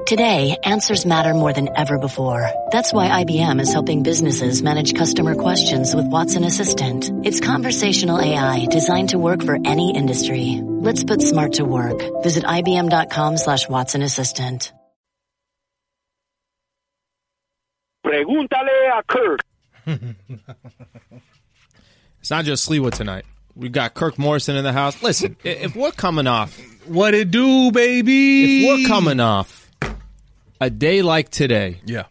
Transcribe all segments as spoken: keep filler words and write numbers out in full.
Today, answers matter more than ever before. That's why I B M is helping businesses manage customer questions with Watson Assistant. It's conversational A I designed to work for any industry. Let's put smart to work. Visit ibm.com slash Watson Assistant. Pregúntale a Kirk. It's not just Sliwa tonight. We've got Kirk Morrison in the house. Listen, if we're coming off... What it do, baby? If we're coming off a day like today, yeah,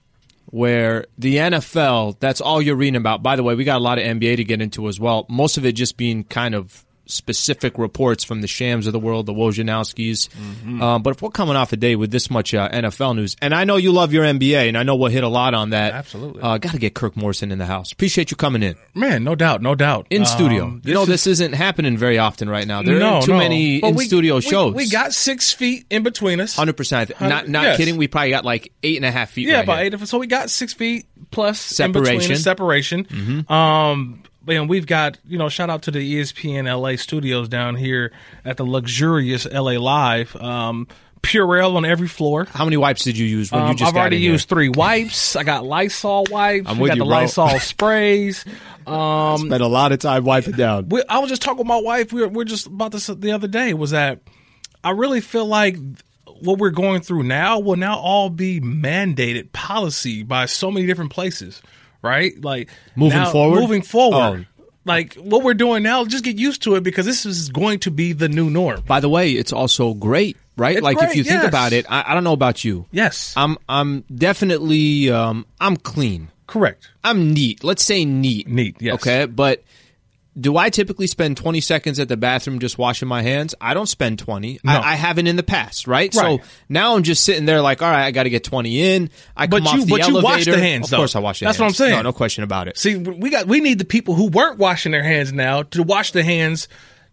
where the N F L, that's all you're reading about. By the way, we got a lot of N B A to get into as well. Most of it just being kind of specific reports from the Shams of the world, the Wojnarowskis. Mm-hmm. Um, but if we're coming off a day with this much uh, N F L news, and I know you love your N B A, and I know we'll hit a lot on that. Absolutely. Uh, got to get Kirk Morrison in the house. Appreciate you coming in. Man, no doubt, no doubt. In studio. Um, you know, is, this isn't happening very often right now. There no, aren't too no. many but in-studio we, shows. We, we got six feet in between us. one hundred percent. Not, not yes. kidding. We probably got like eight and a half feet yeah, right about here. eight. So we got six feet plus Separation. in between us, separation. Mm-hmm. Um, and we've got, you know, shout out to the E S P N L A studios down here at the luxurious L A Live. Um, Purell on every floor. How many wipes did you use when um, you just I've got already in used here? three wipes. I got Lysol wipes. I'm we with got you, the bro. Lysol sprays. Um, Spent a lot of time wiping down. we, I was just talking with my wife. We were, we were just about this the other day. Was that I really feel like what we're going through now will now all be mandated policy by so many different places, right? Like Moving now- forward? moving forward. Oh. Like what we're doing now, just get used to it because this is going to be the new norm. By the way, it's also great, right? It's like if great, you think yes. about it, I, I don't know about you. Yes, I'm I'm definitely um, I'm clean. correct. I'm neat. Let's say neat. Neat, yes. Okay, but do I typically spend twenty seconds at the bathroom just washing my hands? I don't spend twenty. No. I, I haven't in the past, right? Right. So now I'm just sitting there like, all right, I got to get twenty in. I But come you- off the but you elevator. wash the hands, Of though. course I wash the That's hands. what I'm saying. No, no question about it. See, we got we need the people who weren't washing their hands now to wash their hands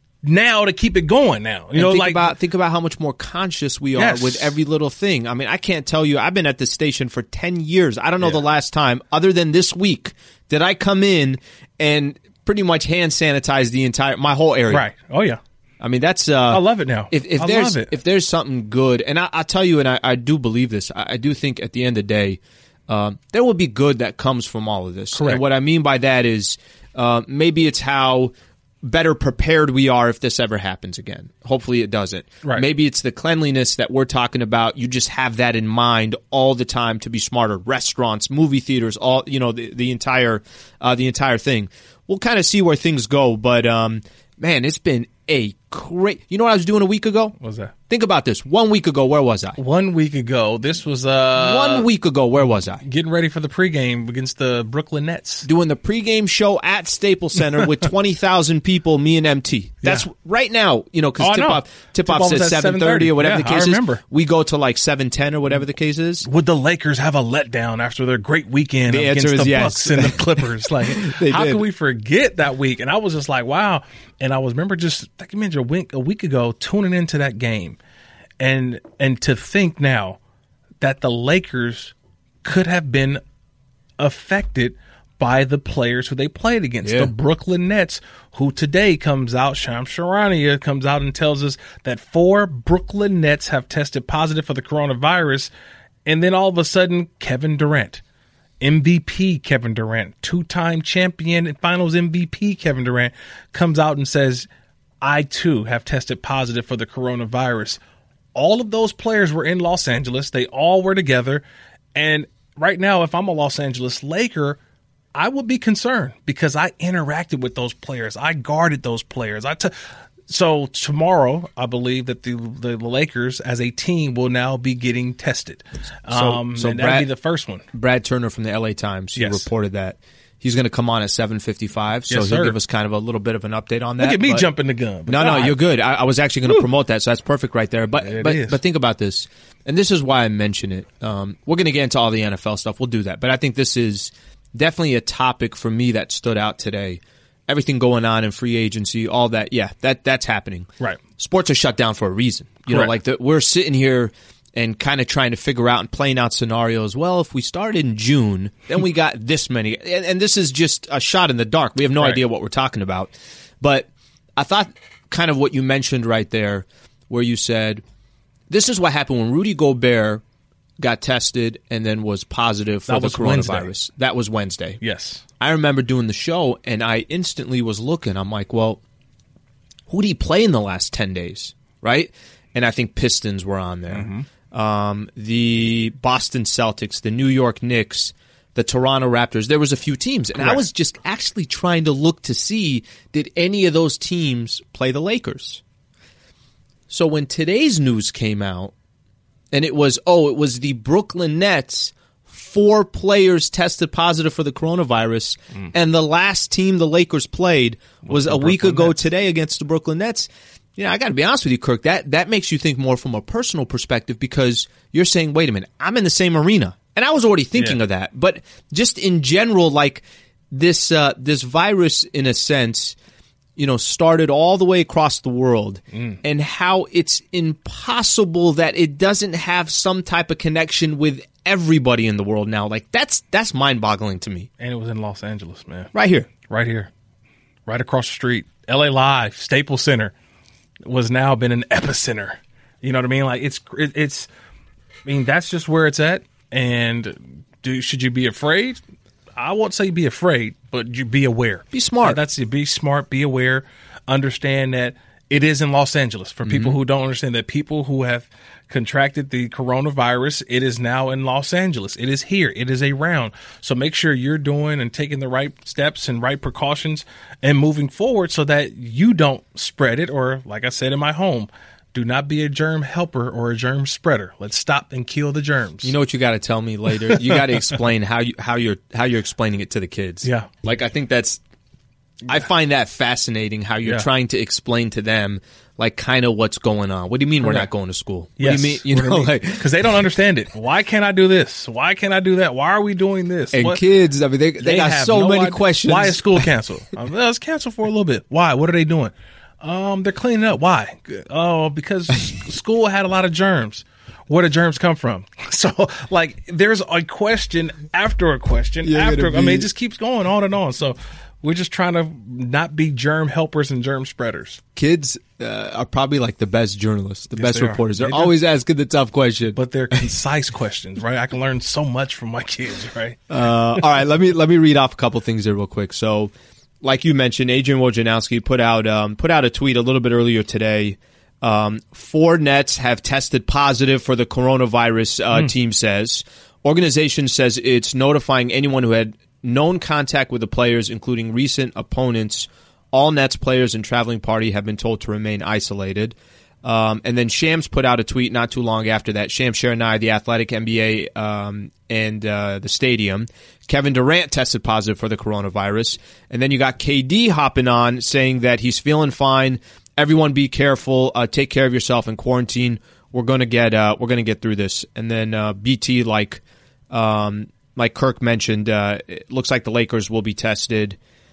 now to keep it going. Now, you And know, think like about think about how much more conscious we are Yes. with every little thing. I mean, I can't tell you. I've been at this station for ten years. I don't know Yeah. the last time, other than this week, did I come in and pretty much hand sanitize the entire my whole area. right. Oh yeah, I mean, that's. Uh, I love it now. If, if I there's love it. if there's something good, and I, I'll tell you, and I, I do believe this. I, I do think at the end of the day, uh, there will be good that comes from all of this. Correct. And what I mean by that is uh, maybe it's how better prepared we are if this ever happens again. Hopefully it doesn't. Right. Maybe it's the cleanliness that we're talking about. You just have that in mind all the time to be smarter. Restaurants, movie theaters, all you know, the, the entire uh, the entire thing. We'll kind of see where things go, but um, man, it's been a great. You know what I was doing a week ago? What was that? Think about this. One week ago, where was I? One week ago, this was uh One week ago, where was I? getting ready for the pregame against the Brooklyn Nets. Doing the pregame show at Staples Center with twenty thousand people, me and M T. That's Yeah. right now, you know, Oh, because I tip know. off tip Tip-off off was says at seven thirty or whatever Yeah, the I case remember. is. We go to like seven ten or whatever the case is. Would the Lakers have a letdown after their great weekend The against answer is the yes. Bucks and the Clippers? Like, They how did. could we forget that week? And I was just like, wow. And I was remember just like you mentioned a week a week ago tuning into that game, and and to think now that the Lakers could have been affected by the players who they played against, Yeah. the Brooklyn Nets, who today comes out, Shams Charania comes out and tells us that four Brooklyn Nets have tested positive for the coronavirus. And then all of a sudden, Kevin Durant, M V P Kevin Durant, two-time champion and finals M V P Kevin Durant, comes out and says, I too have tested positive for the coronavirus. All of those players were in Los Angeles. They all were together. And right now, if I'm a Los Angeles Laker, I would be concerned because I interacted with those players. I guarded those players. I t- so tomorrow, I believe that the the Lakers as a team will now be getting tested. Um, so and that'll Brad- be the first one. Brad Turner from the L A Times, he Yes. reported that. He's going to come on at seven fifty-five, so Yes, he'll sir. give us kind of a little bit of an update on that. Look at me but- jumping the gun. but No, no, God. you're good. I, I was actually going to promote that, so that's perfect right there. But There it but is. but think about this, and this is why I mention it. Um, we're going to get into all the N F L stuff. We'll do that, but I think this is definitely a topic for me that stood out today. Everything going on in free agency, all that. Yeah, that that's happening. Right. Sports are shut down for a reason. You know, Correct. like the, we're sitting here and kind of trying to figure out and playing out scenarios. Well, if we started in June, then we got this many. And, and this is just a shot in the dark. We have no Right. idea what we're talking about. But I thought kind of what you mentioned right there, where you said, this is what happened when Rudy Gobert got tested and then was positive for That the was coronavirus. Wednesday. That was Wednesday. Yes. I remember doing the show, and I instantly was looking. I'm like, well, who did he play in the last ten days, right? And I think Pistons were on there. Mm-hmm. Um, the Boston Celtics, the New York Knicks, the Toronto Raptors. There was a few teams. And Correct. I was just actually trying to look to see, did any of those teams play the Lakers? So when today's news came out, and it was, oh, it was the Brooklyn Nets, four players tested positive for the coronavirus, mm. and the last team the Lakers played was a week ago Nets. today against the Brooklyn Nets. You know, I got to be honest with you, Kirk, that, that makes you think more from a personal perspective because you're saying, wait a minute, I'm in the same arena. And I was already thinking yeah. of that. But just in general, like this uh, this virus, in a sense, you know, started all the way across the world, mm. and how it's impossible that it doesn't have some type of connection with everybody in the world now. Like, that's that's mind-boggling to me. And it was in Los Angeles, man. Right here. Right here. Right across the street. L A Live, Staples Center, was now been an epicenter. You know what I mean? Like, it's, it, it's, I mean, that's just where it's at. And do should you be afraid? I won't say be afraid, but you be aware. Be smart. That's it. Be smart. Be aware. Understand that it is in Los Angeles. For mm-hmm. people who don't understand that people who have contracted the coronavirus, it is now in Los Angeles. It is here. It is around. So make sure you're doing and taking the right steps and right precautions and moving forward so that you don't spread it. Or, like I said in my home, do not be a germ helper or a germ spreader. Let's stop and kill the germs. You know what you got to tell me later? You got to explain how you how you're how you're explaining it to the kids. Yeah, like I think that's. I find that fascinating how you're yeah. trying to explain to them, like, kind of what's going on. What do you mean Correct. We're not going to school? What yes. do you mean? You know, like, because they don't understand it. Why can't I do this? Why can't I do that? Why are we doing this? And what? kids, I mean, they they, they got so no many idea. questions. Why is school canceled? um, it's canceled for a little bit. Why? What are they doing? Um, they're cleaning up. Why? Oh, because school had a lot of germs. Where do germs come from? So, like, there's a question after a question You're after. I mean, it just keeps going on and on. So, we're just trying to not be germ helpers and germ spreaders. Kids uh, are probably like the best journalists, the yes, best they reporters. They They're do. always asking the tough question, but they're concise questions, right? I can learn so much from my kids, right? Uh, all right, let me let me read off a couple things there real quick. So, like you mentioned, Adrian Wojnarowski put out um, put out a tweet a little bit earlier today. Um, four Nets have tested positive for the coronavirus, uh, mm. team says. Organization says it's notifying anyone who had known contact with the players, including recent opponents. All Nets players and traveling party have been told to remain isolated. Um, and then Shams put out a tweet not too long after that. Shams Charania, The Athletic, N B A, um, and uh, the Stadium. Kevin Durant tested positive for the coronavirus. And then you got K D hopping on saying that he's feeling fine. Everyone be careful. Uh, take care of yourself in quarantine. We're gonna get uh, we're gonna get through this. And then uh, B T, like um, like Kirk mentioned, uh, it looks like the Lakers will be tested.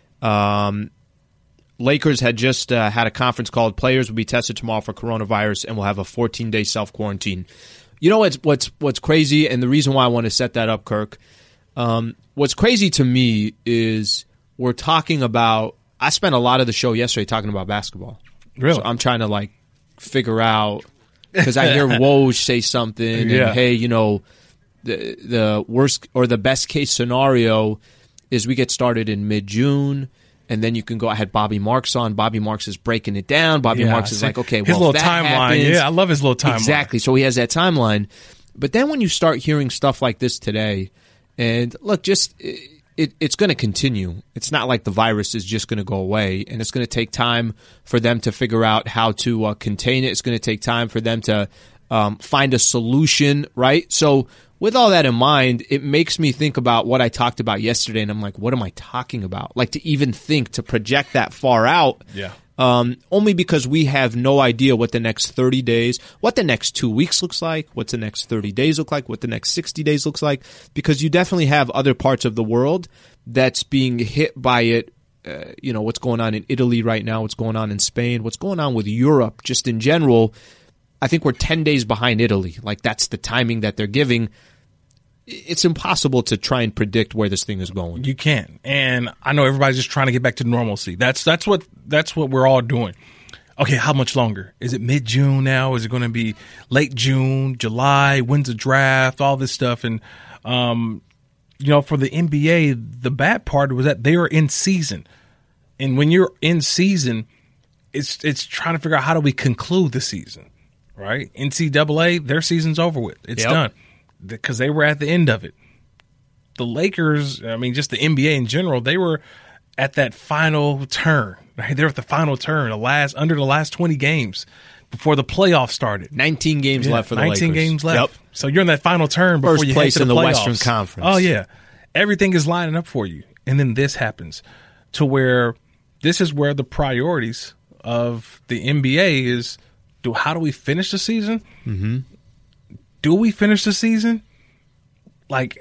Um, Lakers had just uh, had a conference called players will be tested tomorrow for coronavirus and will have a fourteen day self quarantine. You know what's what's what's crazy, and the reason why I want to set that up, Kirk. Um, what's crazy to me is we're talking about. I spent a lot of the show yesterday talking about basketball. Really? So I'm trying to like figure out because I hear Woj say something, yeah. and hey, you know, the the worst or the best case scenario is we get started in mid June. And then you can go. I had Bobby Marks on. Bobby Marks is breaking it down. Bobby yeah, Marks is like, okay, his well, little if that timeline. happens, Yeah, I love his little timeline. Exactly. So he has that timeline. But then when you start hearing stuff like this today, and look, just it, it, it's going to continue. It's not like the virus is just going to go away, and it's going to take time for them to figure out how to uh, contain it. It's going to take time for them to um, find a solution, right? So with all that in mind, it makes me think about what I talked about yesterday, and I'm like, what am I talking about? Like to even think, to project that far out. Yeah. Um, only because we have no idea what the next thirty days, what the next two weeks looks like, what the next thirty days look like, what the next sixty days looks like, because you definitely have other parts of the world that's being hit by it. Uh, you know, what's going on in Italy right now, what's going on in Spain, what's going on with Europe, just in general. I think we're ten days behind Italy. Like, that's the timing that they're giving. It's impossible to try and predict where this thing is going. You can't. And I know everybody's just trying to get back to normalcy. That's that's what that's what we're all doing. okay, how much longer? Is it mid-June now? Is it going to be late June, July? When's the draft? All this stuff. And, um, you know, for the N B A, the bad part was that they were in season. And when you're in season, it's it's trying to figure out how do we conclude the season, right? N C double A, their season's over with. It's Yep. done because they were at the end of it. The Lakers, I mean, just the N B A in general, they were at that final turn. Right? They were at the final turn, the last under the last twenty games before the playoffs started. nineteen games Yeah, left for the nineteen Lakers. games left. Yep. So you're in that final turn before First you place head to in the, the playoffs. Western Conference. Oh yeah, everything is lining up for you, and then this happens to where this is where the priorities of the N B A is. Do how do we finish the season? Mm-hmm. Do we finish the season? Like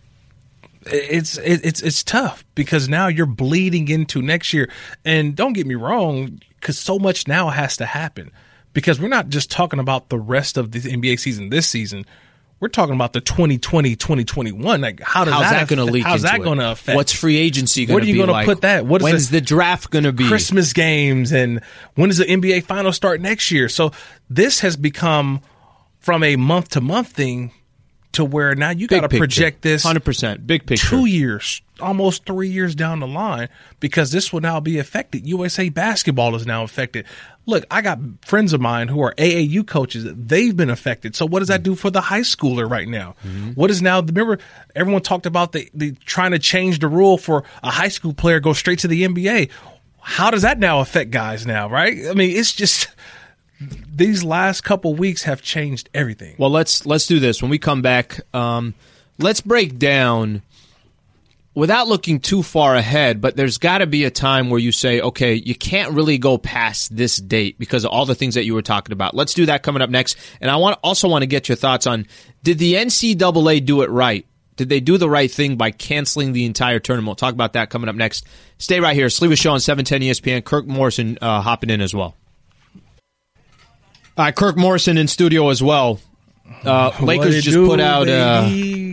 it's it's it's tough because now you're bleeding into next year, and don't get me wrong, because so much now has to happen. Because we're not just talking about the rest of the N B A season this season. We're talking about the twenty twenty, twenty twenty-one. Like, how does How's that, that going to leak How's into that it? going to affect? What's free agency going What to are be you gonna like? put that? What is When's the- the draft going to be? Christmas games, and when does the N B A final start next year? So this has become from a month to month thing to where now you got to Big picture. project this one hundred percent. Big picture. two years, almost three years down the line, because this will now be affected. U S A basketball is now affected. Look, I got friends of mine who are A A U coaches. They've been affected. So what does that do for the high schooler right now? Mm-hmm. What is now, remember, everyone talked about the, the trying to change the rule for a high school player go straight to the N B A. How does that now affect guys now, right? I mean, it's just these last couple weeks have changed everything. Well, let's let's do this. When we come back, um, let's break down, without looking too far ahead, but there's got to be a time where you say, okay, you can't really go past this date because of all the things that you were talking about. Let's do that coming up next. And I want also want to get your thoughts on, did the N C double A do it right? Did they do the right thing by canceling the entire tournament? We'll talk about that coming up next. Stay right here. Sleeper Show on seven ten E S P N. Kirk Morrison uh, hopping in as well. All right, Kirk Morrison in studio as well. Uh, Lakers just do, put out uh,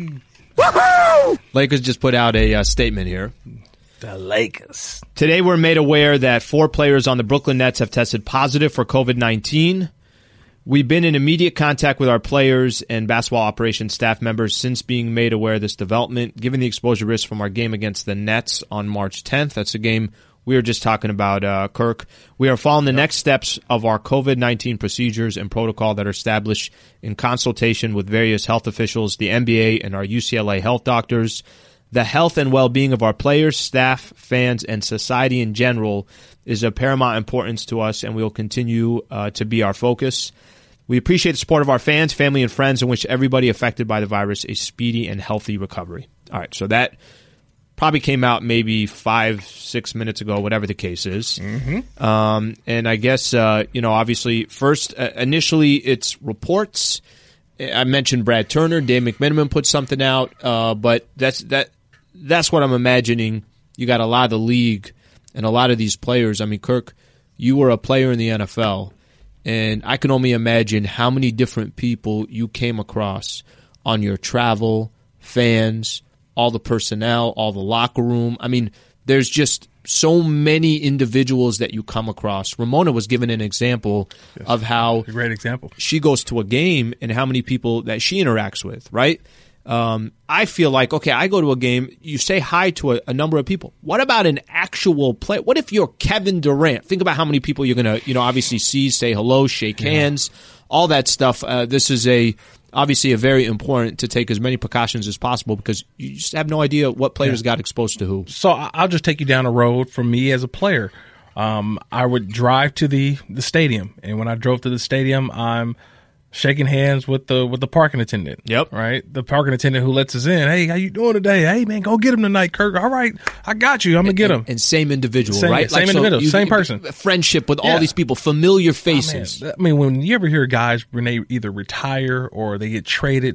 uh, Lakers just put out a uh, statement here. the Lakers. Today we're made aware that four players on the Brooklyn Nets have tested positive for COVID nineteen. We've been in immediate contact with our players and basketball operations staff members since being made aware of this development, given the exposure risk from our game against the Nets on March tenth. That's a game we were just talking about, uh, Kirk. We are following the next steps of our COVID nineteen procedures and protocol that are established in consultation with various health officials, the N B A, and our U C L A health doctors. The health and well-being of our players, staff, fans, and society in general is of paramount importance to us, and we will continue uh, to be our focus. We appreciate the support of our fans, family, and friends, and wish everybody affected by the virus a speedy and healthy recovery. All right, so that probably came out maybe five, six minutes ago, whatever the case is. Mm-hmm. Um, and I guess, uh, you know, obviously, first, uh, initially, it's reports. I mentioned Brad Turner, Dave McMenamin put something out, uh, but that's that. That's what I'm imagining. You got a lot of the league and a lot of these players. I mean, Kirk, you were a player in the N F L, and I can only imagine how many different people you came across on your travel, fans, all the personnel, all the locker room. I mean, there's just so many individuals that you come across. Ramona was given an example yes. of how a great example. She goes to a game and how many people that she interacts with, right? Um, I feel like, okay, I go to a game, you say hi to a, a number of people. What about an actual play? What if you're Kevin Durant? Think about how many people you're going to, you know, obviously see, say hello, shake yeah. hands, all that stuff. Uh, this is a obviously a very important to take as many precautions as possible because you just have no idea what players yeah. got exposed to who. So I'll just take you down a road from me as a player. Um, I would drive to the, the stadium, and when I drove to the stadium, I'm shaking hands with the with the parking attendant. Yep. Right? The parking attendant who lets us in. Hey, how you doing today? Hey, man, go get him tonight, Kirk. All right, I got you. I'm going to get him. And, and same individual, same, right? Same like, individual, so you, same person. Friendship with yeah. all these people, familiar faces. Oh, I mean, when you ever hear guys, when they either retire or they get traded,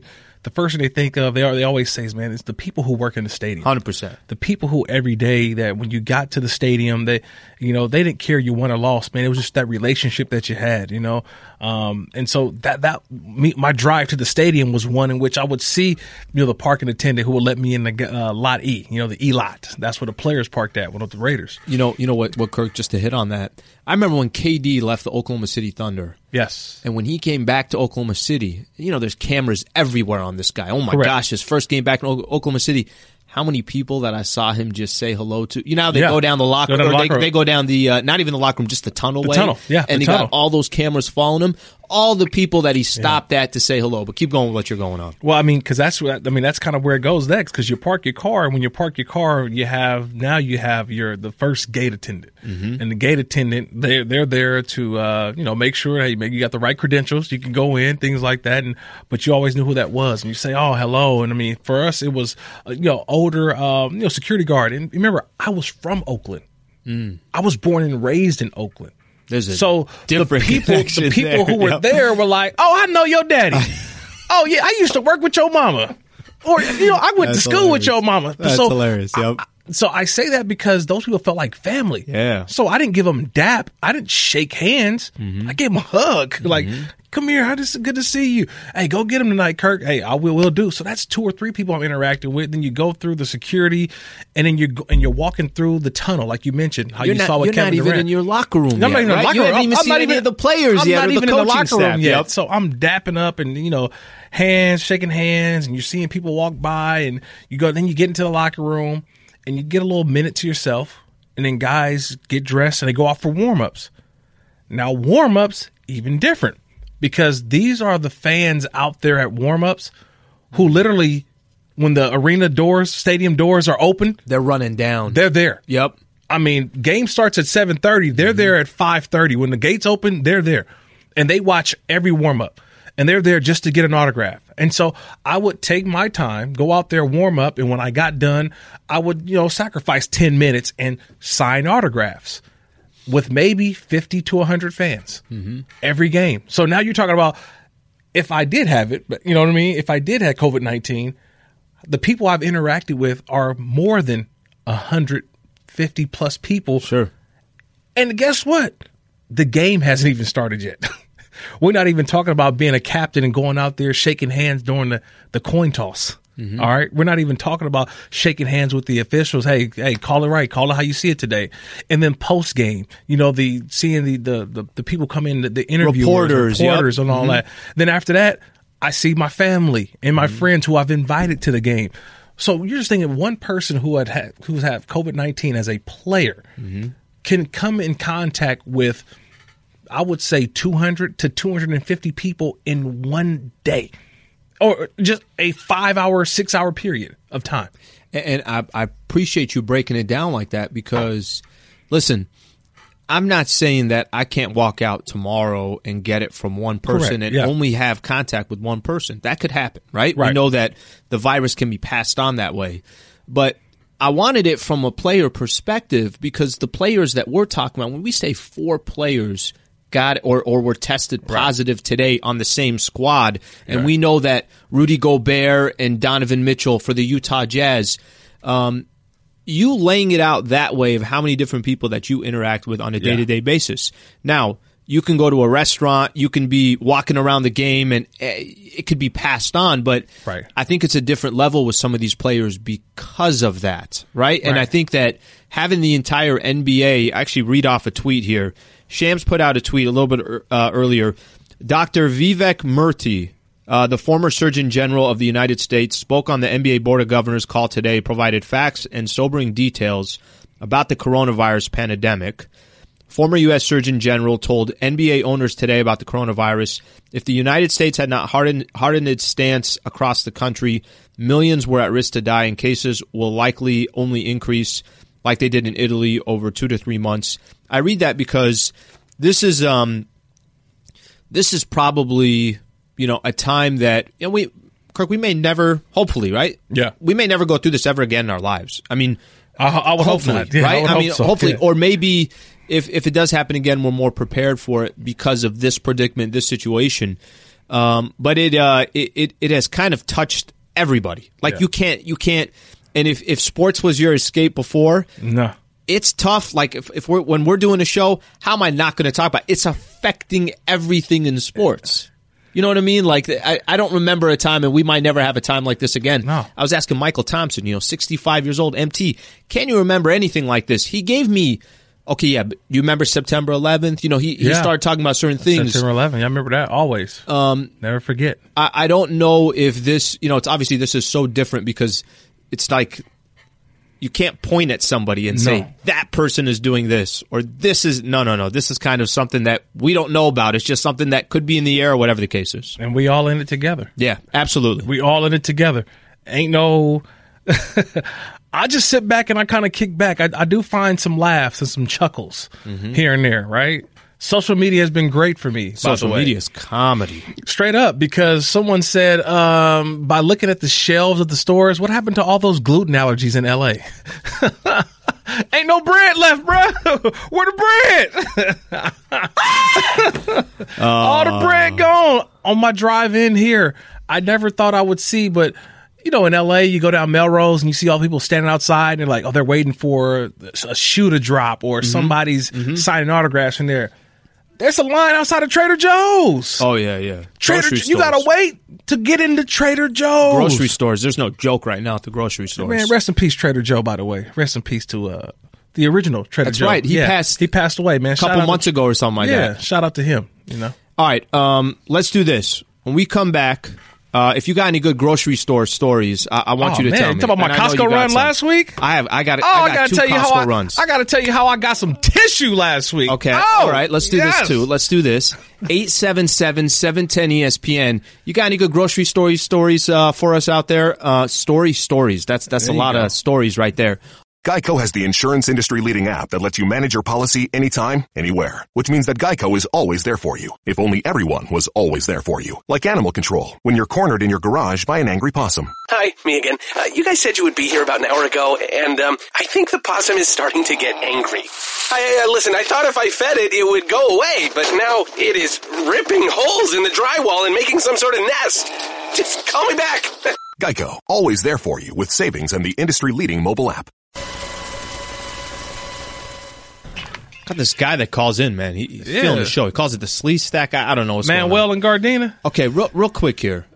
the first thing they think of, they are, they always say, is, man, it's the people who work in the stadium. one hundred percent. The people who every day that when you got to the stadium, they, you know, they didn't care you won or lost, man. It was just that relationship that you had, you know. Um, and so that, that, me, my drive to the stadium was one in which I would see, you know, the parking attendant who would let me in the uh, lot E, you know, the E lot. That's where the players parked at, one of the Raiders. You know, you know what, what, Kirk, just to hit on that. I remember when K D left the Oklahoma City Thunder. Yes. And when he came back to Oklahoma City, you know, there's cameras everywhere on this guy. Oh, my Correct. gosh, his first game back in o- Oklahoma City. How many people that I saw him just say hello to? You know how they Yeah. go down the locker Go down room? the Or locker they, room. they go down the, uh, not even the locker room, just the tunnel The way. tunnel, yeah, And the they tunnel. got all those cameras following him. All the people that he stopped at to say hello. But keep going with what you're going on. Well, I mean, because that's what I mean. That's kind of where it goes next. Because you park your car, and when you park your car, you have now you have your the first gate attendant, Mm-hmm. and the gate attendant they they're there to uh, you know make sure hey maybe you got the right credentials, you can go in, things like that. And but you always knew who that was, and you say oh hello, and I mean for us it was uh, you know older um, you know security guard. And remember, I was from Oakland. Mm. I was born and raised in Oakland. There's a So the different people, the connection people there. who were Yep. there were like, "Oh, I know your daddy. Oh yeah, I used to work with your mama, or you know, I went That's to school with hilarious. your mama." That's so, hilarious. Yep. So I say that because those people felt like family. Yeah. So I didn't give them dap. I didn't shake hands. Mm-hmm. I gave them a hug. Like, come here. How this good to see you. Hey, go get him tonight, Kirk. Hey, I will. Will do. So that's two or three people I'm interacting with. Then you go through the security, and then you go, and you're walking through the tunnel, like you mentioned. How You're you not, saw with you're Kevin not even Durant. in your locker room I'm yet, not even in the right? locker You room. haven't even I'm seen not any even of the players I'm yet not or even the in the coaching locker room staff. yet. Yep. So I'm dapping up and you know, hands, shaking hands, and you're seeing people walk by, and you go. Then you get into the locker room, and you get a little minute to yourself, and then guys get dressed and they go off for warm ups. Now warm ups even different because these are the fans out there at warm ups who literally, when the arena doors, stadium doors are open, They're running down. they're there. Yep. I mean, game starts at seven thirty. They're Mm-hmm. there at five thirty. When the gates open, they're there. And they watch every warm-up. And they're there just to get an autograph. And so I would take my time, go out there, warm up, and when I got done, I would, you know, sacrifice ten minutes and sign autographs with maybe fifty to one hundred fans Mm-hmm. every game. So now you're talking about if I did have it, but you know what I mean? If I did have COVID nineteen, the people I've interacted with are more than one hundred fifty plus people. Sure. And guess what? The game hasn't even started yet. We're not even talking about being a captain and going out there shaking hands during the, the coin toss. Mm-hmm. All right. We're not even talking about shaking hands with the officials. Hey, hey, call it right. Call it how you see it today. And then post game, you know, the seeing the the the, the people come in, the, the interviewers, Reporters, reporters yep. and all Mm-hmm. that. Then after that, I see my family and my Mm-hmm. friends who I've invited to the game. So you're just thinking one person who had, had who's had COVID nineteen as a player Mm-hmm. can come in contact with, I would say, two hundred to two hundred fifty people in one day, or just a five-hour, six-hour period of time. And I, I appreciate you breaking it down like that because, listen, I'm not saying that I can't walk out tomorrow and get it from one person Correct, and yeah. only have contact with one person. That could happen, right? We Right. know that the virus can be passed on that way. But I wanted it from a player perspective because the players that we're talking about, when we say four players got or or were tested positive today on the same squad, and Right. we know that Rudy Gobert and Donovan Mitchell for the Utah Jazz, um, you laying it out that way of how many different people that you interact with on a day-to-day basis. Now, you can go to a restaurant, you can be walking around the game, and eh, it could be passed on, but Right. I think it's a different level with some of these players because of that, right? And Right. I think that having the entire N B A, actually read off a tweet here. Shams put out a tweet a little bit uh, earlier. Doctor Vivek Murthy, uh, the former Surgeon General of the United States, spoke on the N B A Board of Governors call today, provided facts and sobering details about the coronavirus pandemic. Former U S Surgeon General told N B A owners today about the coronavirus. If the United States had not hardened, hardened its stance across the country, millions were at risk to die, and cases will likely only increase like they did in Italy over two to three months. I read that because this is um, this is probably you know a time that you know, we Kirk we may never hopefully right Yeah. we may never go through this ever again in our lives. I mean. I, I would hope Hopefully, not. Yeah, right? I, would I, hope mean, so. hopefully, Yeah. or maybe if if it does happen again, we're more prepared for it because of this predicament, this situation. Um, but it, uh, it it it has kind of touched everybody. Like Yeah. you can't you can't. And if if sports was your escape before, No. it's tough. Like if, if we're when we're doing a show, how am I not going to talk about it? It's affecting everything in sports. You know what I mean? Like I, I don't remember a time, and we might never have a time like this again. No. I was asking Michael Thompson, you know, sixty-five years old, M T. Can you remember anything like this? He gave me, okay, yeah, but you remember September eleventh? You know, he, he Yeah. started talking about certain things. September eleventh. I remember that always. Um, Never forget. I, I don't know if this, you know, it's obviously this is so different because it's like you can't point at somebody and say No. that person is doing this or this is no, no, no. This is kind of something that we don't know about. It's just something that could be in the air or whatever the case is. And we all in it together. Yeah, absolutely. We all in it together. Ain't no. I just sit back and I kind of kick back. I, I do find some laughs and some chuckles Mm-hmm. here and there, right? Social media has been great for me. Social by the way. media is comedy. Straight up, because someone said um, by looking at the shelves of the stores, what happened to all those gluten allergies in L A? Ain't no bread left, bro. Where the bread? All the bread gone. On my drive in here, I never thought I would see, but you know, in L A, you go down Melrose and you see all the people standing outside and they're like, oh, they're waiting for a shoe to drop or somebody's signing autographs in there. There's a line outside of Trader Joe's. Oh yeah, yeah. Trader, Grocery you gotta stores. wait to get into Trader Joe's. Grocery stores. There's no joke right now at the grocery stores. Man, rest in peace, Trader Joe. By the way, rest in peace to uh, the original Trader That's Joe. right. He Yeah, passed He passed away, man. a couple months ago or something like yeah, that. shout out to him. You know. All right, um, let's do this. When we come back, uh, if you got any good grocery store stories, I, I want Oh, you to man, tell you me. talking about my And I know you Costco got run some. last week? I have. I got. Oh, I I, got gotta two tell Costco you how I, runs. I gotta tell you how I got some tissue last week. Okay. Oh, all right. Let's do yes. this too. Let's do this. eight seven seven, seven one zero, E S P N. You got any good grocery story stories uh, for us out there? Uh, story stories. That's that's There a you lot go. of stories right there. Geico has the insurance industry-leading app that lets you manage your policy anytime, anywhere. Which means that Geico is always there for you. If only everyone was always there for you. Like animal control, when you're cornered in your garage by an angry possum. Hi, me again. Uh, you guys said you would be here about an hour ago, and um, I think the possum is starting to get angry. I, uh, listen, I thought if I fed it, it would go away, but now it is ripping holes in the drywall and making some sort of nest. Just call me back. Geico, always there for you with savings and the industry-leading mobile app. Got this guy that calls in, man. He, he's Yeah. feeling the show. He calls it the Sleaze Stack. I, I don't know what's going Manuel on. and Gardena. Okay, real, real quick here.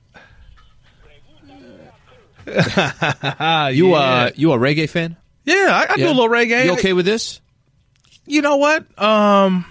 Ah, You yeah. uh, you a reggae fan? yeah, I, I do Yeah. a little reggae. You okay with this? You know what? Um,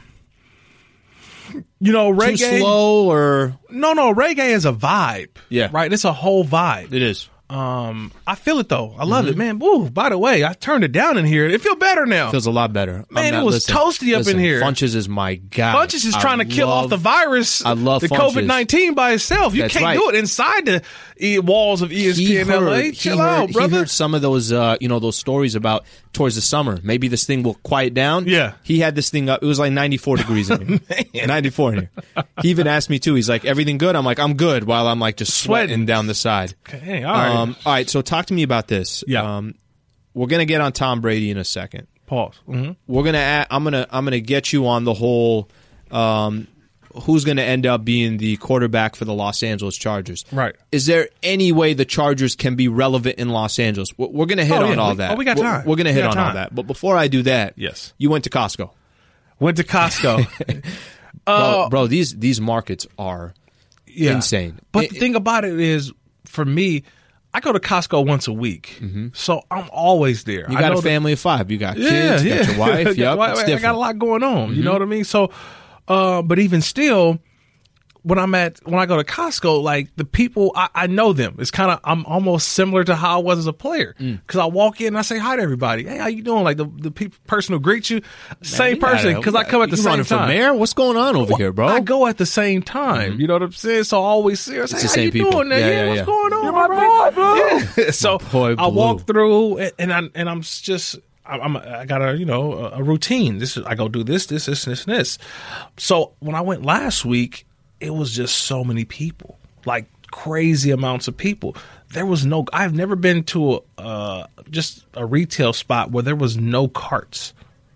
you know, reggae. Too slow or No, no, reggae is a vibe. Yeah. right. It's a whole vibe. it is? Um, I feel it though. I love Mm-hmm. it, man. Woo! By the way, I turned it down in here. It feel better now. Feels a lot better. Man, I'm it not- was listen, toasty up in listen, here. Funches is my guy. Funches is I trying to kill off love- the virus. I love the Funches. COVID nineteen by itself. You That's can't right. do it inside the e- walls of E S P N L A. he Chill heard- out, he brother. heard some of those, uh, you know, those stories about towards the summer. Maybe this thing will quiet down. Yeah. He had this thing up. It was like ninety-four degrees in here. ninety-four in here. He even asked me too. He's like, everything good? I'm like, I'm good. While I'm like just sweating, Sweating. down the side. Okay, all right. Um, all right. So talk to me about this. Yeah. Um, we're gonna get on Tom Brady in a second. Pause. Mm-hmm. We're gonna. Add, I'm gonna. I'm gonna get you on the whole. Um, who's gonna end up being the quarterback for the Los Angeles Chargers? Right. Is there any way the Chargers can be relevant in Los Angeles? We're, we're gonna hit Oh, on yeah. all We- that. oh, we got We're- time. We're, gonna We hit got on all time. that. But before I do that, Yes. you went to Costco, Went to Costco. bro. Uh, bro these these markets are yeah. insane. But It- the thing about it is, for me, I go to Costco once a week, so I'm always there. you I got know a that- family of five. You got Yeah, kids. You yeah. got your wife. Got Yep, wife. it's I different. got a lot going on. You know what I mean? So, uh, but even still, when I'm at when I go to Costco, like the people, I, I know them. It's kind of I'm almost similar to how I was as a player because I walk in and I say hi to everybody. Hey, how you doing? Like the the pe- person who greets you, same We gotta- person because I come at the you same running time. for mayor? What's going on over here, bro? I go at the same time. You know what I'm saying? So I always see her. I say, It's the how same you people. doing? There? Yeah, Yeah, yeah, what's yeah. going on? You're my boy, bro. Yeah. So boy, I walk Blue. through and, and I and I'm just I'm I got a you know a, a routine. This is I go do this this this this and this. So when I went last week, it was just so many people, like crazy amounts of people. There was no. I've never been to a, uh, just a retail spot where there was no carts.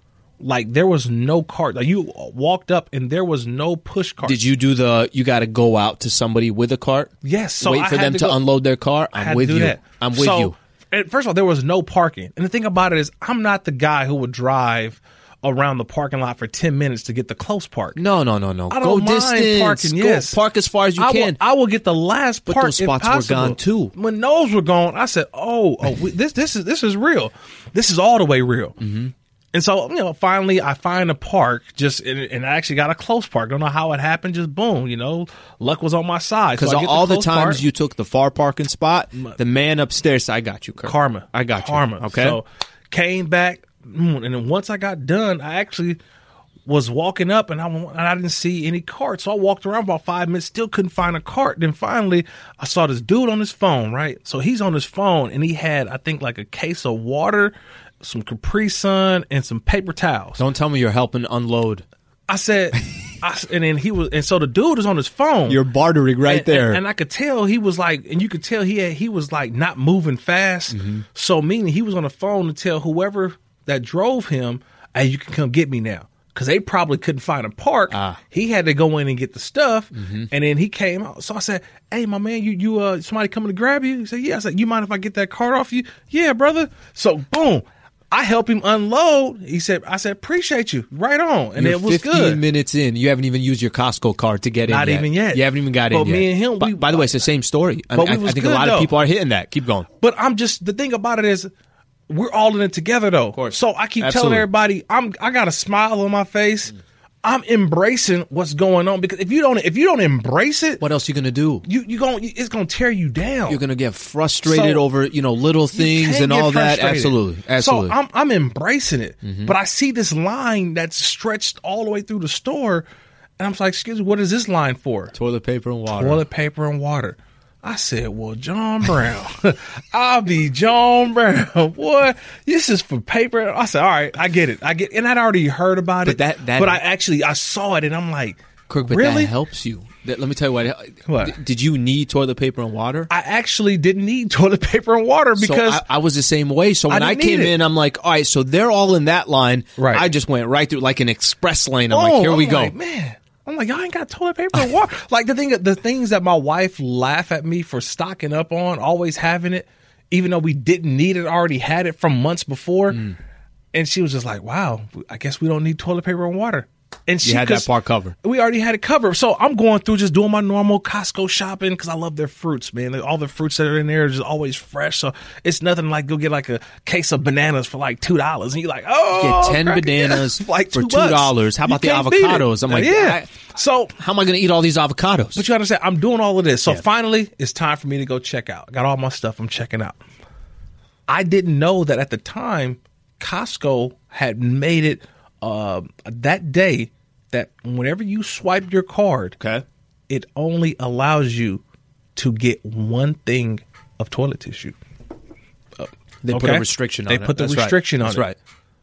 Like there was no cart. Like you walked up and there was no push cart. Did you do the? You got to go out to somebody with a cart. Yes. So wait I for had them to, to go, unload their car. I I'm had with to do you. that. I'm with so, you. And first of all, there was no parking. And the thing about it is, I'm not the guy who would drive around the parking lot for ten minutes to get the close park. No, no, no, no. I Go don't mind distance. parking. Go Yes, park as far as you I can. Will, I will get the last But park. those spots if possible. were gone too. When those were gone, I said, "Oh, oh we, this this is this is real. This is all the way real." Mm-hmm. And so, you know, finally I find a park just, and, and I actually got a close park. Don't know how it happened. Just boom, you know, luck was on my side. Because so I all the, the times park. you took the far parking spot, the man upstairs said, I got you, Kirk. Karma. I got Karma. you. Okay. So came back, and then once I got done, I actually was walking up, and I, and I didn't see any cart. So I walked around about five minutes, still couldn't find a cart. Then finally, I saw this dude on his phone, right? So he's on his phone, and he had, I think, like a case of water, some Capri Sun, and some paper towels. Don't tell me you're helping unload. I said, I, and then he was, and so the dude is on his phone. You're bartering right and, there. And, and I could tell he was like, and you could tell he had, he was like not moving fast. Mm-hmm. So meaning he was on the phone to tell whoever that drove him, hey, you can come get me now. Cause they probably couldn't find a park. Ah. He had to go in and get the stuff. Mm-hmm. And then he came out. So I said, hey, my man, you, you, uh, somebody coming to grab you? He said, yeah. I said, you mind if I get that cart off you? Yeah, brother. So boom. I helped him unload. He said, I said, appreciate you. Right on. And You're it was fifteen good. minutes in. You haven't even used your Costco card to get in Not yet. even yet. You haven't even got But in yet. me and him, By, we- by the way, it's the same story. I, But I, we was I think a good, lot though. of people are hitting that. Keep going. But I'm just, the thing about it is, we're all in it together though. Of course. So I keep Absolutely. telling everybody, I'm, I got a smile on my face. I'm embracing what's going on, because if you don't, if you don't embrace it, What else are you going to do? you, you going, it's going to tear you down. You're going to get frustrated So, over, you know, little You things can and get all that. frustrated. Absolutely. Absolutely. So I'm, I'm embracing it, but I see this line that's stretched all the way through the store, and I'm like, excuse me, what is this line for? Toilet paper and water. Toilet paper and water. I said, well, John Brown, I'll be John Brown. Boy, this is for paper. I said, all right, I get it. I get And I'd already heard about But it. that- that- but I actually, I saw it, and I'm like, Kirk, but really? that helps you. That, let me tell you what. What? D- Did you need toilet paper and water? I actually didn't need toilet paper and water because so I, I was the same way. So when I I, didn't came need it. in, I'm like, all right, so they're all in that line. Right. I just went right through like an express lane. I'm oh, like, here we I'm go. like, man. I'm like, y'all ain't got toilet paper and water. Like the thing, the things that my wife laugh at me for stocking up on, always having it, even though we didn't need it, already had it from months before. Mm. And she was just like, wow, I guess we don't need toilet paper and water. And she You had that 'cause part covered. We already had it covered. So I'm going through just doing my normal Costco shopping because I love their fruits, man. Like, all the fruits that are in there are just always fresh. So it's nothing like go get like a case of bananas for like two dollars, and you're like, oh, Get ten crack it. bananas Yeah, like for two two bucks. dollars. How You about the can't beat it. avocados? I'm like, yeah. I- So How am I going to eat all these avocados? but you understand, I'm doing all of this. So Yeah. finally, it's time for me to go check out. I got all my stuff. I'm checking out. I didn't know that at the time, Costco had made it uh, that day that whenever you swipe your card, okay. it only allows you to get one thing of toilet tissue. Uh, They put okay? a restriction on They it. put the That's right. restriction on That's it. right.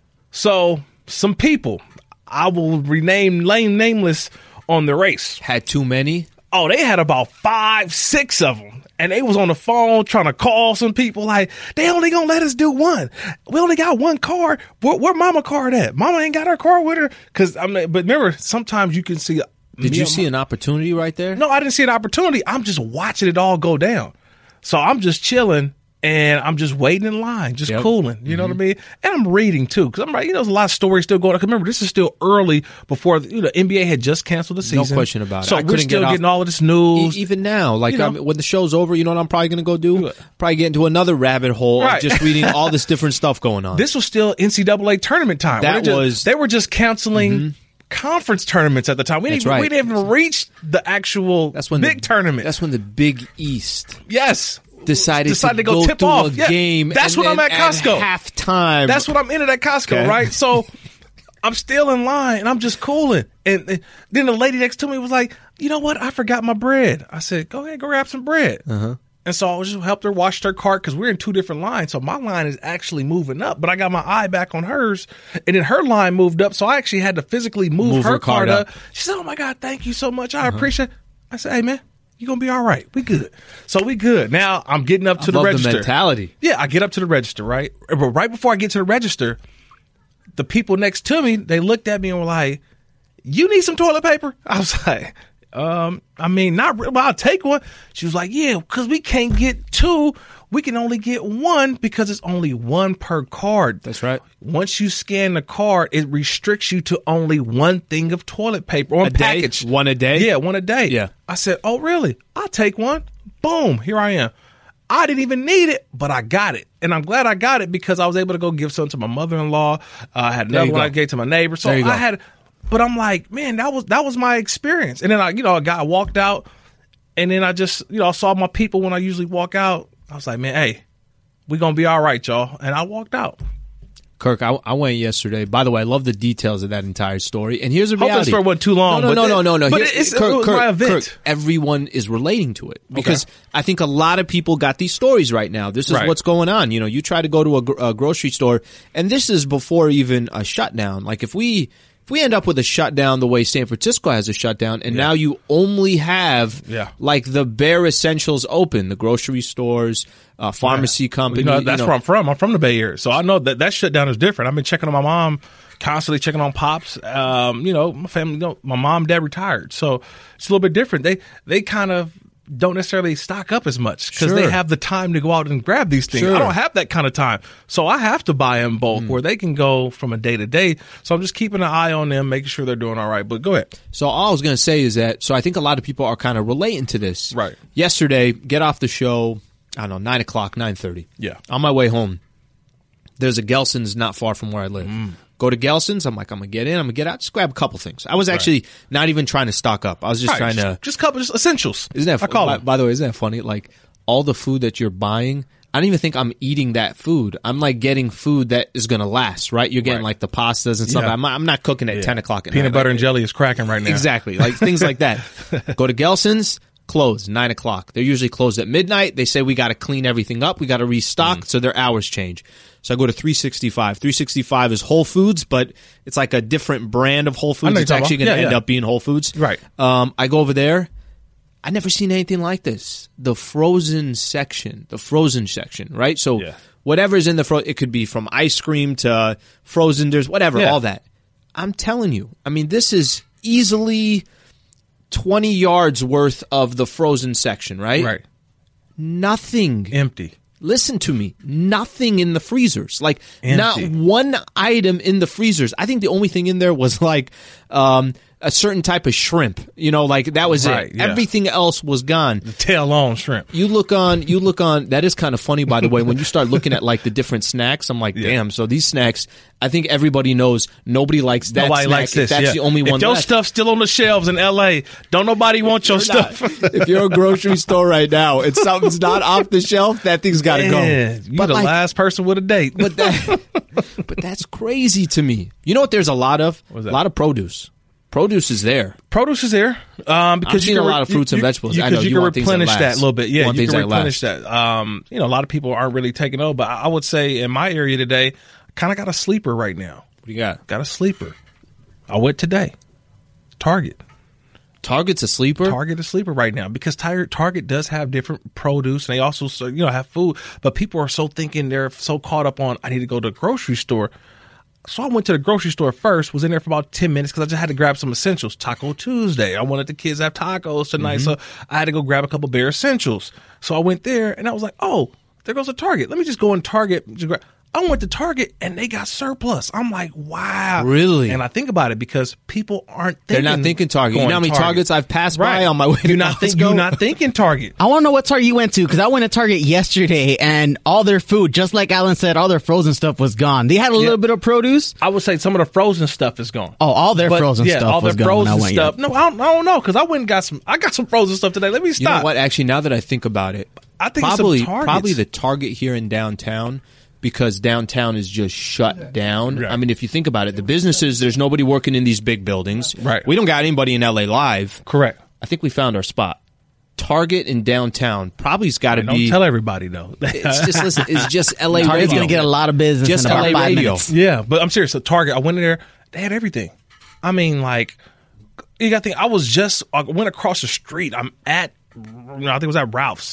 So some people, I will rename name nameless on the race. Had too many. Oh, they had about five, six of them. And they was on the phone trying to call some people like, they only gonna let us do one. We only got one card. Where, where mama card at? Mama ain't got her card with her. Cause I mean, but remember, sometimes you can see. Did me you and see my- an opportunity right there? No, I didn't see an opportunity. I'm just watching it all go down. So I'm just chilling and I'm just waiting in line, just Yep. cooling. You know what I mean? And I'm reading too, because I'm right. You know, there's a lot of stories still going on. 'Cause remember, this is still early before you know N B A had just canceled the No season. question about it. So I we're couldn't still get off- getting all of this news. E- even now, like You know. I mean, when the show's over, you know what I'm probably going to go do? What? Probably get into another rabbit hole Right. of just reading all this different stuff going on. This was still N C double A tournament time. That They just- was- they were just canceling conference tournaments at the time. We didn't That's even, right. we didn't even reach the actual that's when big the, tournament. That's when the Big East yes. decided, Decided to, to go go tip through off. a Yeah. game. That's and when I'm then at Costco. halftime. That's what I'm in at Costco, Okay. right? So I'm still in line and I'm just cooling. And, and then the lady next to me was like, you know what? I forgot my bread. I said, go ahead, go grab some bread. Uh-huh. And so I just helped her wash her cart because we're in two different lines. So my line is actually moving up, but I got my eye back on hers. And then her line moved up. So I actually had to physically move, Move her, her cart cart up. up. She said, oh my God, thank you so much. I appreciate it. I said, hey, man, you're going to be all right. We good. So we good. Now I'm getting up to I the love register. the mentality. Yeah, I get up to the register, right? But right before I get to the register, the people next to me, they looked at me and were like, "You need some toilet paper?" I was like, um, I mean, not really, but I'll take one. She was like, "Yeah, because we can't get two. We can only get one because it's only one per card." That's right. Once you scan the card, it restricts you to only one thing of toilet paper on A day? package. One a day? Yeah, one a day. Yeah. I said, "Oh, really? I'll take one." Boom, here I am. I didn't even need it, but I got it. And I'm glad I got it because I was able to go give some to my mother-in-law. Uh, I had another one I gave to my neighbor. So I had, but I'm like, man, that was that was my experience. And then I, you know, a guy walked out, and then I just, you know, I saw my people when I usually walk out. I was like, man, hey, we gonna be all right, y'all. And I walked out. Kirk, I, I went yesterday. By the way, I love the details of that entire story. And here's the reality. Hope the story wasn't too long. No, no, but no, no, no, no. But Here, it's, Kirk, it was Kirk, my event. Kirk, everyone is relating to it because Okay. I think a lot of people got these stories right now. This is Right. what's going on. You know, you try to go to a, gr- a grocery store, and this is before even a shutdown. Like if we if we end up with a shutdown the way San Francisco has a shutdown, and now you only have Yeah. like the bare essentials open, the grocery stores, uh, pharmacy company. You know, that's you know. where I'm from. I'm from the Bay Area, so I know that that shutdown is different. I've been checking on my mom, constantly checking on pops. Um, you know, my family, you know, my mom, dad retired, so it's a little bit different. They they kind of don't necessarily stock up as much because Sure. they have the time to go out and grab these things. Sure. I don't have that kind of time, so I have to buy in bulk where they can go from a day to day. So I'm just keeping an eye on them, making sure they're doing all right. But go ahead. So all I was going to say is that, so I think a lot of people are kind of relating to this. Right. Yesterday, get off the show, I don't know, nine o'clock, nine thirty. Yeah. On my way home, there's a Gelson's not far from where I live. Mm. Go to Gelson's. I'm like, I'm going to get in. I'm going to get out. Just grab a couple things. I was actually not even trying to stock up. I was just Right, trying just, to. just couple just essentials. Isn't that I fu- call by, them. by the way, isn't that funny? Like all the food that you're buying, I don't even think I'm eating that food. I'm like getting food that is going to last, right? You're getting Right. like the pastas and stuff. Yeah. I'm, not, I'm not cooking at Yeah. ten o'clock at Peanut night. butter Like, and jelly is cracking right now. Exactly. Like things like that. Go to Gelson's, closed, nine o'clock. They're usually closed at midnight. They say we got to clean everything up. We got to restock. Mm. So their hours change. So I go to three sixty-five. three sixty-five is Whole Foods, but it's like a different brand of Whole know Foods. you're It's talking actually about. going to Yeah, end yeah. up being Whole Foods. Right. Um, I go over there. I never seen anything like this. The frozen section, the frozen section, right? So Yeah. whatever's in the fro, it could be from ice cream to frozen, there's whatever, Yeah. all that. I'm telling you. I mean, this is easily twenty yards worth of the frozen section, right? Right. Nothing. Empty. Listen to me. Nothing in the freezers. Like not Empty. one item in the freezers. I think the only thing in there was like um, a certain type of shrimp. You know, like that was Right, it. yeah. Everything else was gone. Tail on shrimp. You look on, you look on, that is kind of funny, by the way, when you start looking at like the different snacks, I'm like, damn, so these snacks, I think everybody knows nobody likes that Nobody snack. likes this. That's yeah. the only if one If your left. stuff's still on the shelves in L A, don't nobody want your You're not- stuff. if you're a grocery store right now and something's not off the shelf, that thing's got to Yeah, go. you But the like, last person with a date. but that, but that's crazy to me. You know what? There's a lot of, What's a that? lot of produce. Produce is there. Produce is there um, because I'm you seeing can a re- lot of fruits you, and vegetables. You, I know because you you can want things that replenish that, last. a little bit. You Yeah, want you things can that replenish that. Um, you know, a lot of people aren't really taking over, but I I would say in my area today, kind of got a sleeper right now. What do you got? Got a sleeper. I went today. Target. Target's a sleeper. Target is sleeper right now because Tar- Target does have different produce and they also so- you know have food, but people are so thinking they're so caught up on I need to go to the grocery store. So I went to the grocery store first, was in there for about ten minutes because I just had to grab some essentials. Taco Tuesday. I wanted the kids to have tacos tonight, so I had to go grab a couple bare essentials. So I went there and I was like, oh, there goes a Target. Let me just go in Target. Just grab. I went to Target and they got surplus. I'm like, wow. Really? And I think about it because people aren't They're thinking. not thinking Target. You going know how many Target. Targets I've passed by Right. on my way to You're not, think, you're Costco? not thinking Target. I want to know what Target you went to because I went to Target yesterday and all their food, just like Alan said, all their frozen stuff was gone. They had a little bit of produce. I would say some of the frozen stuff is gone. Oh, all their But, frozen yeah, stuff all was their gone when I frozen went stuff. yet. No, I don't, I don't know because I went and got some. I got some frozen stuff today. Let me You stop. know what? Actually, now that I think about it, I think it's some probably Targets. probably the Target here in downtown because downtown is just shut down. Right. I mean, if you think about it, the businesses, there's nobody working in these big buildings. Right. We don't got anybody in L A Live. Correct. I think we found our spot. Target in downtown probably's got to Don't be. tell everybody though. It's just listen. It's just L A Target's radio. going to get a lot of business Just in about L A five radio. minutes. Yeah, but I'm serious. So Target, I went in there. They had everything. I mean, like you got to think. I was just. I went across the street. I'm at. You know, I think it was at Ralph's.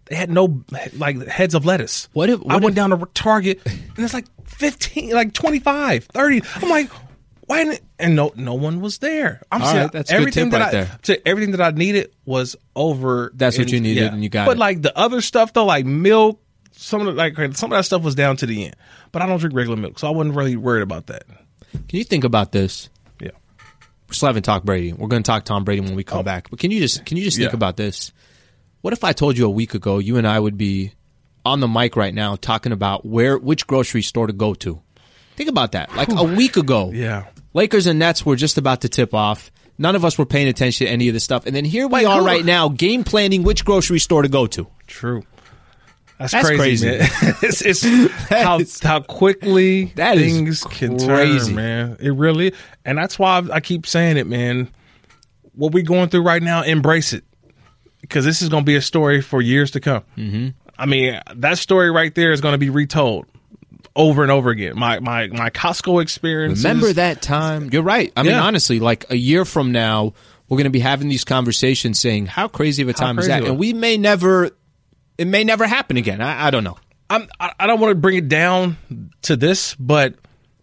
They had no like heads of lettuce. What if- what I went if- down to Target and it's like fifteen, like twenty-five, thirty. I'm like, why? Didn't, and no, no one was there. I'm All saying right, that's a good everything tip that right I there. to everything that I needed was over. That's what in- you needed and you got but it. like the other stuff though, like milk, some of the, like some of that stuff was down to the end. But I don't drink regular milk, so I wasn't really worried about that. Can you think about this? Yeah. We're still haven't talked Brady. We're going to talk Tom Brady when we come Oh. back. But can you just can you just think Yeah. about this? What if I told you a week ago you and I would be on the mic right now talking about where which grocery store to go to? Think about that. Like a week ago, Yeah. Lakers and Nets were just about to tip off. None of us were paying attention to any of this stuff. And then here we Wait, are who- right now game planning which grocery store to go to. True. That's, That's crazy, crazy. man. it's it's how is- how quickly that is things can crazy. turn, man. It really, and that's why I, I keep saying it, man. What we going through right now, embrace it, because this is going to be a story for years to come. Mm-hmm. I mean, that story right there is going to be retold over and over again. My my my Costco experience. Remember that time? You're right. I mean, Yeah. honestly, like a year from now, we're going to be having these conversations saying, how crazy of a How time is crazy that? was it? And we may never, it may never happen again. I, I don't know. I'm, I I don't want to bring it down to this, but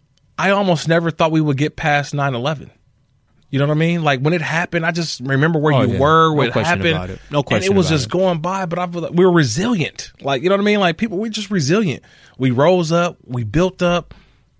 I almost never thought we would get past nine eleven. You know what I mean? Like when it happened, I just remember where Oh, you yeah. were, No when it question happened. about it. No question And it was about just it. going by, but I feel like we were resilient. Like, you know what I mean? Like people, we just resilient. We rose up, we built up.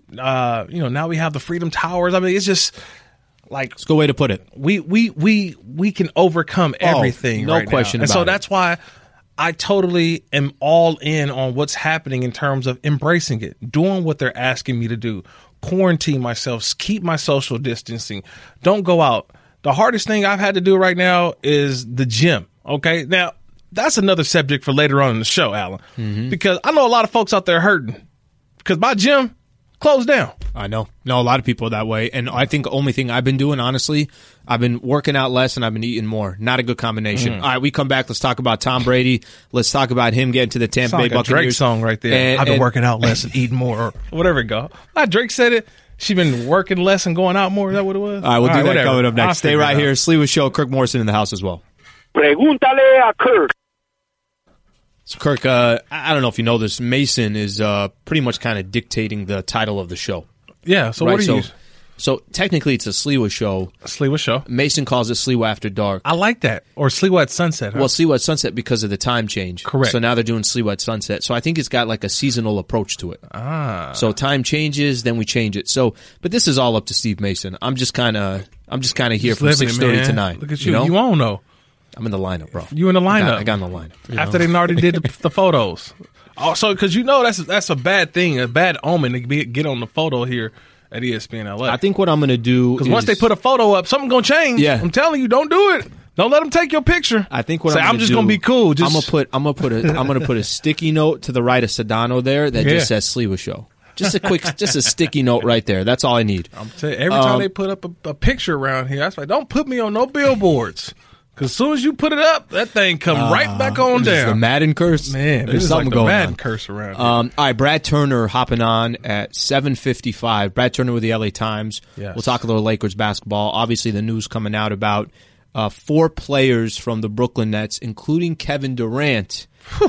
Uh, you know, now we have the Freedom Towers. I mean, it's just like It's a good way to put it. we we we we can overcome everything. no right question now. And about so it. that's why I totally am all in on what's happening in terms of embracing it, doing what they're asking me to do, quarantine myself, keep my social distancing, don't go out. The hardest thing I've had to do right now is the gym. Okay, now that's another subject for later on in the show, Alan, Mm-hmm. because I know a lot of folks out there hurting because my gym closed down. I know. No, a lot of people are that way. And I think the only thing I've been doing, honestly, I've been working out less and I've been eating more. Not a good combination. Mm. All right, we come back. Let's talk about Tom Brady. Let's talk about him getting to the Tampa Sound Bay like a Drake Buccaneers. song right there. And- I've been and- working out less and eating more, or whatever it go. Ah, Drake said it. She been working less and going out more. Is that what it was? All right, we'll do that whatever. coming up I'll next. Stay figure it right out. here. Sleewa Show. Kirk Morrison in the house as well. Pregúntale a Kirk. So, Kirk, uh, I I don't know if you know this. Mason is uh, pretty much kind of dictating the title of the show. Yeah. So right? what do so, you? so technically, it's a Sleewa show. Sleewa show. Mason calls it Sleewa After Dark. I like that. Or Sleewa at sunset. Huh? Well, Sleewa at Sunset because of the time change. Correct. So now they're doing Sleewa at Sunset. So I think it's got like a seasonal approach to it. ah. So time changes, then we change it. So, but this is all up to Steve Mason. I'm just kind of, I'm just kind of here Just from living it, six thirty man. to nine. Look at you. know? You won't know. I'm in the lineup, bro. You in the I lineup. got, I got in the lineup. you After know? they already did the, the photos. Also, because you know that's that's a bad thing, a bad omen to be, get on the photo here at E S P N L A. I think what I'm going to do Because is once they put a photo up, something gonna change. Yeah. I'm telling you, don't do it. Don't let them take your picture. I think what Say, I'm, I'm gonna just do, gonna be cool. Just I'm gonna put I'm gonna put a I'm gonna put a sticky note to the right of Sedano there that Yeah. just says Sleewa Show. Just a quick, just a sticky note right there. That's all I need. I'm tell you, every time Um, they put up a, a picture around here, I was like, don't put me on no billboards. Because as soon as you put it up, that thing come right back on This is down. the Madden curse. Man, there's this is something like the going Madden on. curse around here. Um, all right, Brad Turner hopping on at seven fifty-five. Brad Turner with the L A Times. Yes. We'll talk a little Lakers basketball. Obviously, the news coming out about uh, four players from the Brooklyn Nets, including Kevin Durant,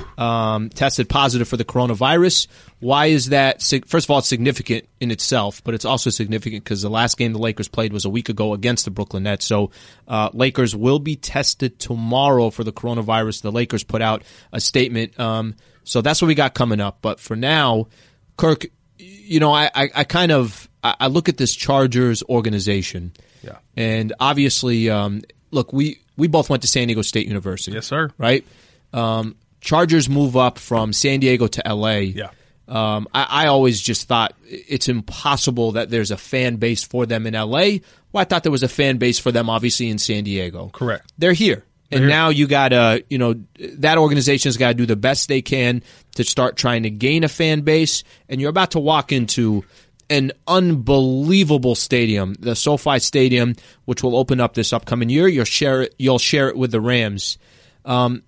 um, tested positive for the coronavirus. Why is that? sig- First of all, it's significant in itself, but it's also significant because the last game the Lakers played was a week ago against the Brooklyn Nets. So uh, Lakers will be tested tomorrow for the coronavirus. The Lakers put out a statement. Um, so that's what we got coming up. But for now, Kirk, you know, I, I, I kind of I, I look at this Chargers organization. Yeah. And obviously, um, look, we, we both went to San Diego State University. Yes, sir. Right? Um, Chargers move up from San Diego to L A. Yeah. Um, I, I always just thought it's impossible that there's a fan base for them in L A. Well, I thought there was a fan base for them, obviously, in San Diego. Correct. They're here. And here. now you got to, you know, that organization's got to do the best they can to start trying to gain a fan base. And you're about to walk into an unbelievable stadium, the SoFi Stadium, which will open up this upcoming year. You'll share it, you'll share it with the Rams. Um,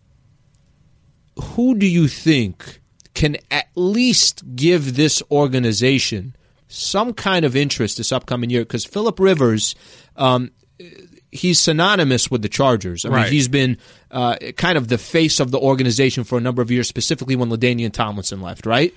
who do you think can at least give this organization some kind of interest this upcoming year? Because Phillip Rivers, um, he's synonymous with the Chargers. I Right. mean, he's been uh, kind of the face of the organization for a number of years, specifically when LaDainian Tomlinson left, right?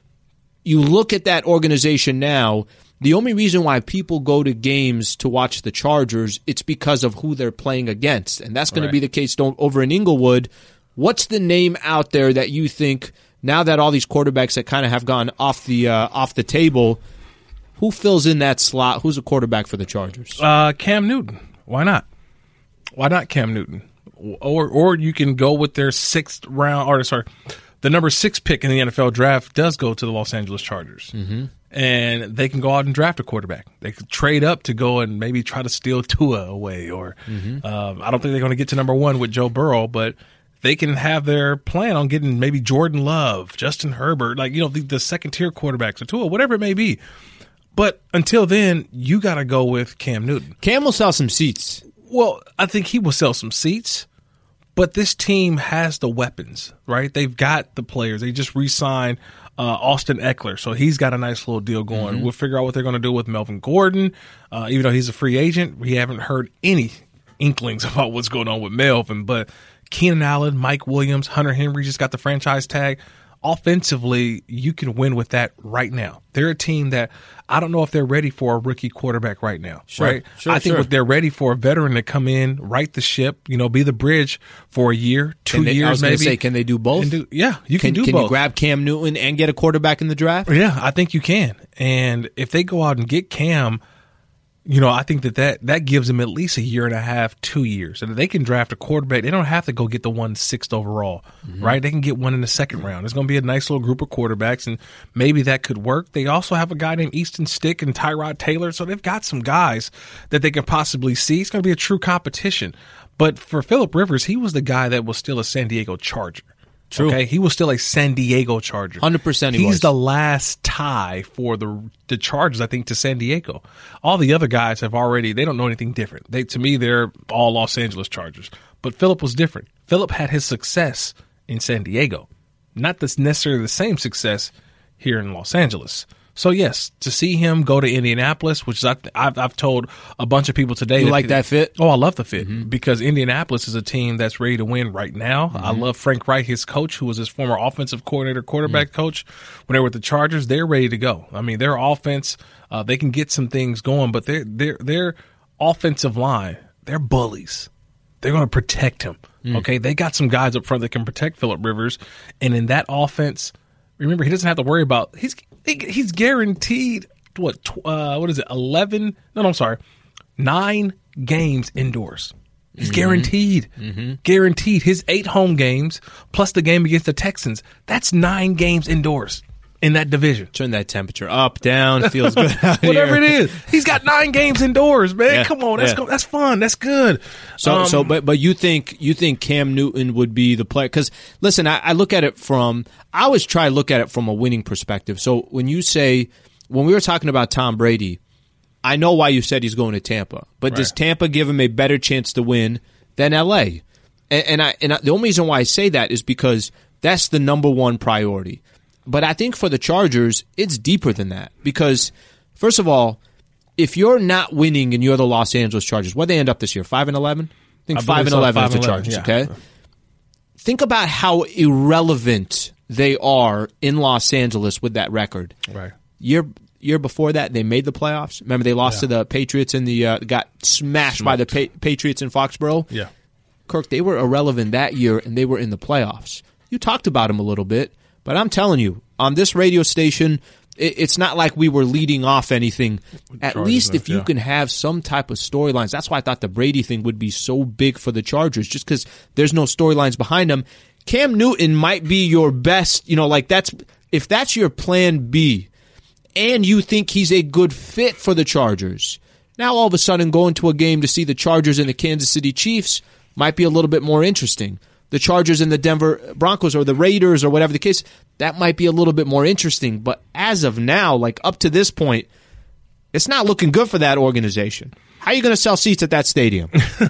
You look at that organization now, the only reason why people go to games to watch the Chargers, it's because of who they're playing against. And that's going Right. to be the case over in Inglewood. What's the name out there that you think, now that all these quarterbacks that kind of have gone off the uh, off the table, who fills in that slot? Who's a quarterback for the Chargers? Uh, Cam Newton. Why not? Why not Cam Newton? Or or you can go with their sixth round, or sorry, the number six pick in the N F L draft does go to the Los Angeles Chargers. Mm-hmm. And they can go out and draft a quarterback. They could trade up to go and maybe try to steal Tua away. Or mm-hmm. um, I don't think they're going to get to number one with Joe Burrow, but they can have their plan on getting maybe Jordan Love, Justin Herbert, like, you know, the, the second tier quarterbacks, or Tua, whatever it may be. But until then, you got to go with Cam Newton. Cam will sell some seats. Well, I think he will sell some seats, but this team has the weapons, right? They've got the players. They just re-signed uh, Austin Eckler, so he's got a nice little deal going. Mm-hmm. We'll figure out what they're going to do with Melvin Gordon. Uh, even though he's a free agent, we haven't heard any inklings about what's going on with Melvin. But Keenan Allen, Mike Williams, Hunter Henry just got the franchise tag. Offensively, you can win with that right now. They're a team that I don't know if they're ready for a rookie quarterback right now. Sure, right? sure, I think sure. what they're ready for a veteran to come in, right the ship, you know, be the bridge for a year, two Can they, years I was gonna maybe. say, can they do both? And do- yeah, you can, Can, do can both. you grab Cam Newton and get a quarterback in the draft? Yeah, I think you can. And if they go out and get Cam, you know, I think that, that that gives them at least a year and a half, two years. And they can draft a quarterback. They don't have to go get the one sixth overall, mm-hmm. right? They can get one in the second round. It's going to be a nice little group of quarterbacks, and maybe that could work. They also have a guy named Easton Stick and Tyrod Taylor, so they've got some guys that they can possibly see. It's going to be a true competition. But for Phillip Rivers, he was the guy that was still a San Diego Charger. True. Okay, he was still a San Diego Charger. one hundred percent he He's was. the last tie for the the Chargers, I think, to San Diego. All the other guys have already, they don't know anything different. They To me, they're all Los Angeles Chargers. But Phillip was different. Phillip had his success in San Diego. Not this necessarily the same success here in Los Angeles. So, yes, to see him go to Indianapolis, which is, I've, I've, I've told a bunch of people today. You like that fit? Oh, I love the fit mm-hmm. because Indianapolis is a team that's ready to win right now. Mm-hmm. I love Frank Reich, his coach, who was his former offensive coordinator, quarterback mm-hmm. coach. When they were with the Chargers, they're ready to go. I mean, their offense, uh, they can get some things going, but their their their offensive line, they're bullies. They're going to protect him. Mm. Okay, they got some guys up front that can protect Phillip Rivers, and in that offense, remember, he doesn't have to worry about he's he's guaranteed what uh, what is it eleven? No, no, I'm sorry, nine games indoors. He's mm-hmm. guaranteed, mm-hmm. guaranteed. His eight home games plus the game against the Texans. That's nine games indoors in that division. Turn that temperature up, down. Feels good out Whatever here. it is, he's got nine games indoors, man. Yeah, Come on, that's yeah. go, that's fun. That's good. So, Um, so, but, but you think you think Cam Newton would be the player? Because listen, I, I look at it from I always try to look at it from a winning perspective. So when you say when we were talking about Tom Brady, I know why you said he's going to Tampa, but Right. does Tampa give him a better chance to win than L A? And, and I and I, the only reason why I say that is because that's the number one priority. But I think for the Chargers, it's deeper than that because, first of all, if you're not winning and you're the Los Angeles Chargers, what they end up this year, five and eleven? I think I five and believe so, eleven five is the and eleven, Chargers. yeah. Okay, think about how irrelevant they are in Los Angeles with that record. Right. Year year before that, they made the playoffs. Remember, they lost Yeah. to the Patriots and the uh, got smashed by the pa- Patriots in Foxborough. Yeah. Kirk, they were irrelevant that year, and they were in the playoffs. You talked about them a little bit, but I'm telling you, on this radio station, it, it's not like we were leading off anything. At Chargers, least if you yeah. can have some type of storylines. That's why I thought the Brady thing would be so big for the Chargers, just because there's no storylines behind them. Cam Newton might be your best, you know, like that's if that's your plan B, and you think he's a good fit for the Chargers. Now all of a sudden going to a game to see the Chargers and the Kansas City Chiefs might be a little bit more interesting. The Chargers and the Denver Broncos or the Raiders or whatever the case, that might be a little bit more interesting. But as of now, like up to this point, it's not looking good for that organization. How are you going to sell seats at that stadium?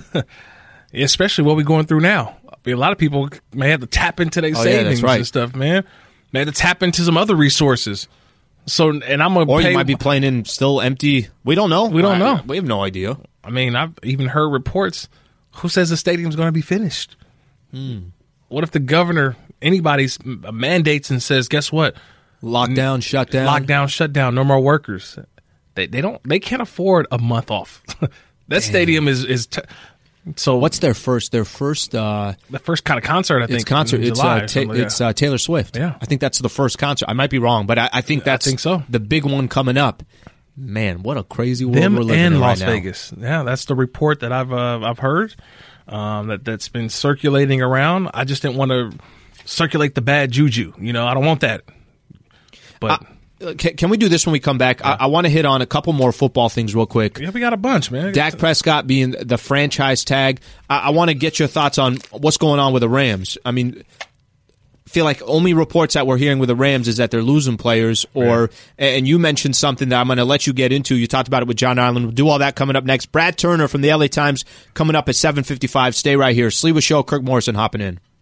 Especially what we're going through now. I mean, a lot of people may have to tap into their Oh, yeah, savings that's right. and stuff, man. May have to tap into some other resources. So, and I'm gonna Or pay, you might be playing in still empty. We don't know. We don't know. We have no idea. I mean, I've even heard reports. Who says the stadium's going to be finished? Hmm. What if the governor, anybody's mandates and says, guess what? Lockdown, shut down. Lockdown, shut down. No more workers. They they don't. They can't afford a month off. that Damn. Stadium is is. T- so what's their first? Their first. Uh, the first kind of concert. I think it's concert. It's July uh, ta- it's uh, Taylor Swift. Yeah, I think that's the first concert. I might be wrong, but I, I think that's I think so. The big one coming up. Man, what a crazy world Them we're living and in Las right now. Vegas. Yeah, that's the report that I've uh, I've heard um, that that's been circulating around. I just didn't want to circulate the bad juju. You know, I don't want that. But uh, can, can we do this when we come back? Yeah. I, I want to hit on a couple more football things real quick. Yeah, we got a bunch, man. Dak Prescott being the franchise tag. I, I want to get your thoughts on what's going on with the Rams. I mean, I feel like only reports that we're hearing with the Rams is that they're losing players. Or right. And you mentioned something that I'm going to let you get into. You talked about it with John Ireland. We'll do all that coming up next. Brad Turner from the L A Times coming up at seven fifty-five. Stay right here. Sliwa Show, Kirk Morrison hopping in.